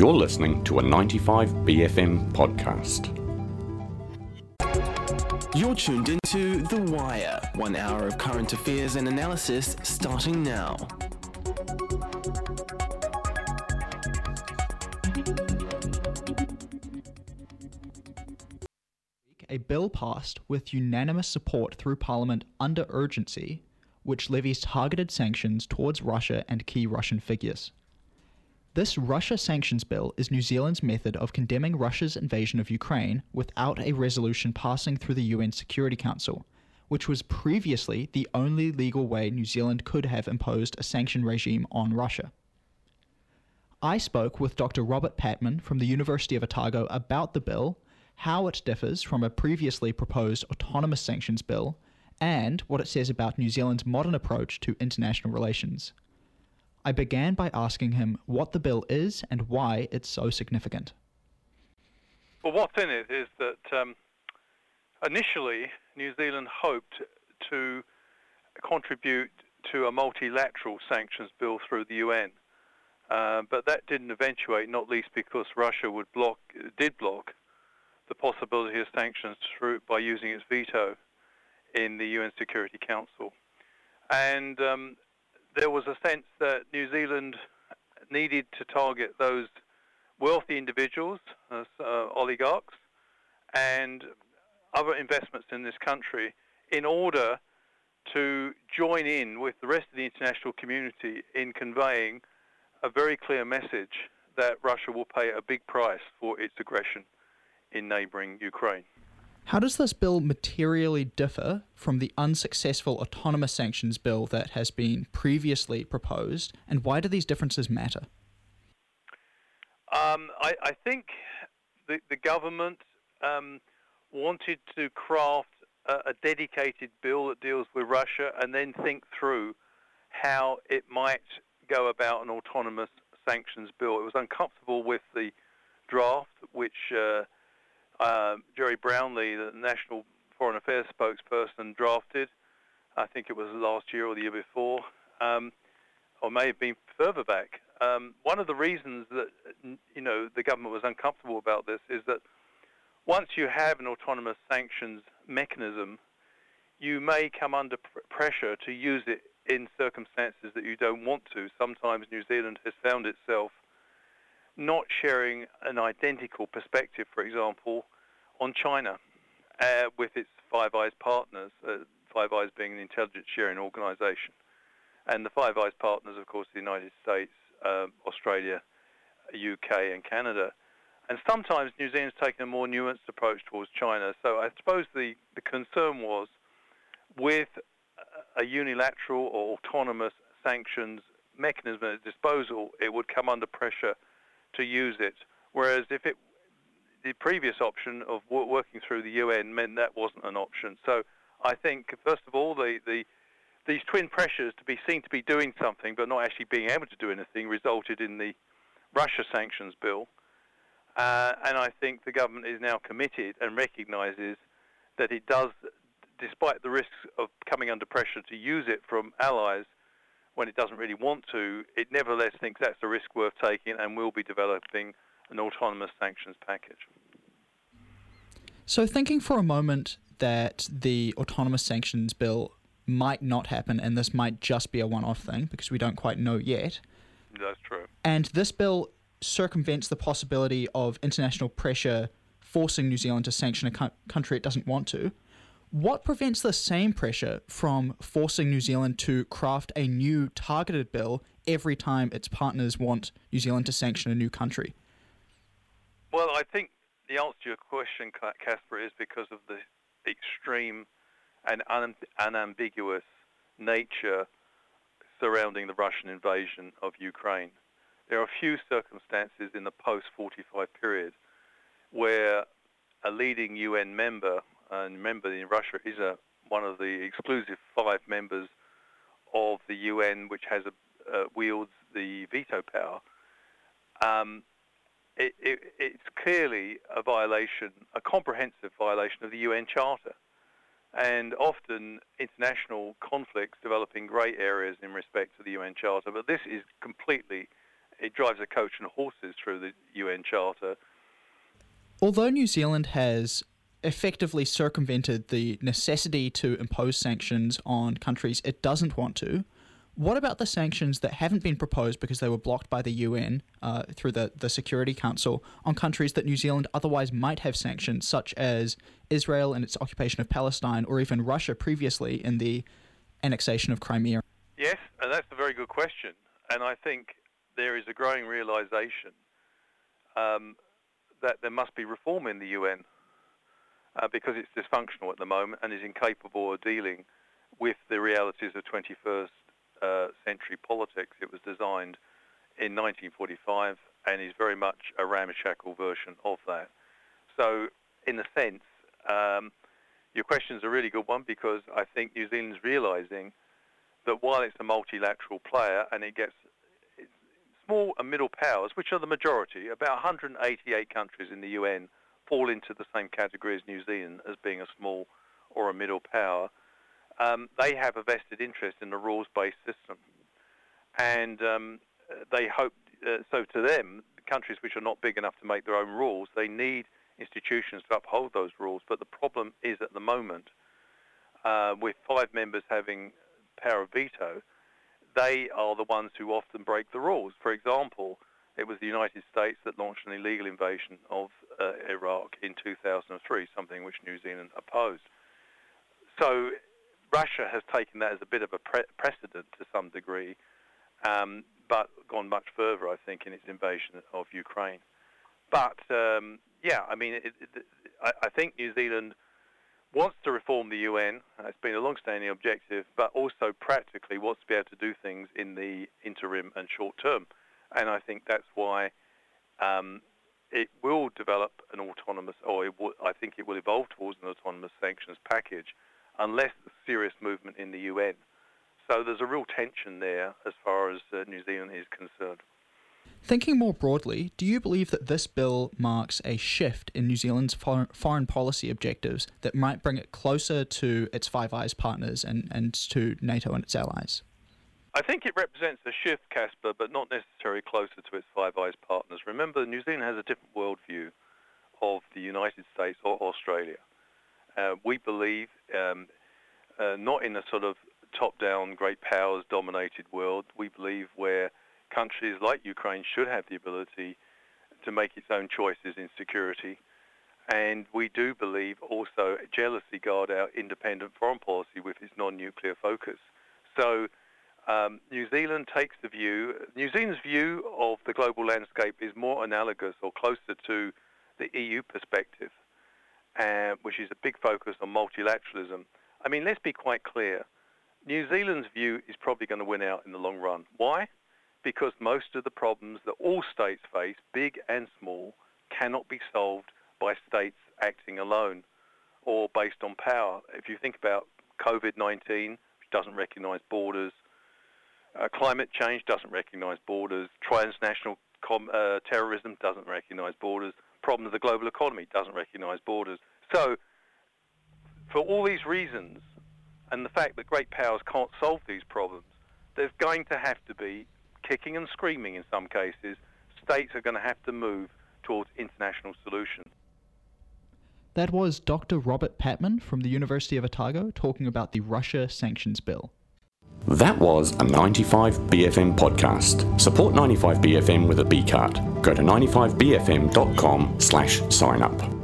You're listening to a 95BFM podcast. You're tuned into The Wire, 1 hour of current affairs and analysis starting now. A bill passed with unanimous support through Parliament under urgency, which levies targeted sanctions towards Russia and key Russian figures. This Russia sanctions bill is New Zealand's method of condemning Russia's invasion of Ukraine without a resolution passing through the UN Security Council, which was previously the only legal way New Zealand could have imposed a sanction regime on Russia. I spoke with Dr. Robert Patman from the University of Otago about the bill, how it differs from a previously proposed autonomous sanctions bill, and what it says about New Zealand's modern approach to international relations. I began by asking him what the bill is and why it's so significant. Well, what's in it is that initially New Zealand hoped to contribute to a multilateral sanctions bill through the UN, but that didn't eventuate, not least because Russia did block the possibility of sanctions by using its veto in the UN Security Council. And there was a sense that New Zealand needed to target those wealthy individuals, oligarchs, and other investments in this country in order to join in with the rest of the international community in conveying a very clear message that Russia will pay a big price for its aggression in neighbouring Ukraine. How does this bill materially differ from the unsuccessful autonomous sanctions bill that has been previously proposed, and why do these differences matter? I think the government wanted to craft a dedicated bill that deals with Russia and then think through how it might go about an autonomous sanctions bill. It was uncomfortable with the draft, which Jerry Brownlee, the National Foreign Affairs spokesperson, drafted. I think it was last year or the year before, or may have been further back. One of the reasons that the government was uncomfortable about this is that once you have an autonomous sanctions mechanism, you may come under pressure to use it in circumstances that you don't want to. Sometimes New Zealand has found itself not sharing an identical perspective, for example, on China with its Five Eyes partners, Five Eyes being an intelligence sharing organization. And the Five Eyes partners, of course, the United States, Australia, UK, and Canada. And sometimes New Zealand's taken a more nuanced approach towards China. So I suppose the concern was with a unilateral or autonomous sanctions mechanism at its disposal, it would come under pressure to use it, whereas the previous option of working through the UN meant that wasn't an option. So I think, first of all, these twin pressures to be seen to be doing something but not actually being able to do anything resulted in the Russia sanctions bill. And I think the government is now committed and recognises that it does, despite the risks of coming under pressure to use it from allies when it doesn't really want to, it nevertheless thinks that's a risk worth taking and will be developing an autonomous sanctions package. So thinking for a moment that the autonomous sanctions bill might not happen and this might just be a one-off thing because we don't quite know yet. That's true. And this bill circumvents the possibility of international pressure forcing New Zealand to sanction a country it doesn't want to. What prevents the same pressure from forcing New Zealand to craft a new targeted bill every time its partners want New Zealand to sanction a new country? Well, I think the answer to your question, Casper, is because of the extreme and unambiguous nature surrounding the Russian invasion of Ukraine. There are few circumstances in the post-45 period where a leading UN member, and remember Russia is one of the exclusive 5 members of the UN which has wields the veto power, it's clearly a violation, a comprehensive violation of the UN Charter. And often international conflicts develop in grey areas in respect to the UN Charter, but this is completely it drives a coach and horses through the UN Charter. Although New Zealand has effectively circumvented the necessity to impose sanctions on countries it doesn't want to, what about the sanctions that haven't been proposed because they were blocked by the UN through the Security Council on countries that New Zealand otherwise might have sanctioned, such as Israel and its occupation of Palestine, or even Russia previously in the annexation of Crimea? Yes, and that's a very good question. And I think there is a growing realization that there must be reform in the UN because it's dysfunctional at the moment and is incapable of dealing with the realities of 21st century politics. It was designed in 1945 and is very much a ramshackle version of that. So, in a sense, your question's a really good one because I think New Zealand's realising that while it's a multilateral player and it gets small and middle powers, which are the majority, about 188 countries in the UN fall into the same category as New Zealand as being a small or a middle power. They have a vested interest in the rules-based system. And they hope, so to them, countries which are not big enough to make their own rules, they need institutions to uphold those rules. But the problem is at the moment, with 5 members having power of veto, they are the ones who often break the rules. For example, it was the United States that launched an illegal invasion of Iraq in 2003, something which New Zealand opposed. So Russia has taken that as a bit of a precedent to some degree, but gone much further, I think, in its invasion of Ukraine. But, I mean, I think New Zealand wants to reform the UN. It's been a long-standing objective, but also practically wants to be able to do things in the interim and short term. And I think that's why it will develop an autonomous, I think it will evolve towards an autonomous sanctions package, unless there's serious movement in the UN. So there's a real tension there as far as New Zealand is concerned. Thinking more broadly, do you believe that this bill marks a shift in New Zealand's foreign policy objectives that might bring it closer to its Five Eyes partners and to NATO and its allies? I think it represents a shift, Casper, but not necessarily closer to its Five Eyes partners. Remember, New Zealand has a different worldview of the United States or Australia. We believe not in a sort of top-down, great powers-dominated world. We believe where countries like Ukraine should have the ability to make its own choices in security. And we do believe also jealously guard our independent foreign policy with its non-nuclear focus. So New Zealand takes the view, New Zealand's view of the global landscape is more analogous or closer to the EU perspective, which is a big focus on multilateralism. I mean, let's be quite clear. New Zealand's view is probably going to win out in the long run. Why? Because most of the problems that all states face, big and small, cannot be solved by states acting alone or based on power. If you think about COVID-19, which doesn't recognize borders, climate change doesn't recognize borders, transnational terrorism doesn't recognize borders, problem of the global economy doesn't recognize borders. So, for all these reasons, and the fact that great powers can't solve these problems, there's going to have to be, kicking and screaming in some cases, states are going to have to move towards international solutions. That was Dr. Robert Patman from the University of Otago talking about the Russia sanctions bill. That was a 95BFM podcast. Support 95BFM with a B card. Go to 95bfm.com/sign up.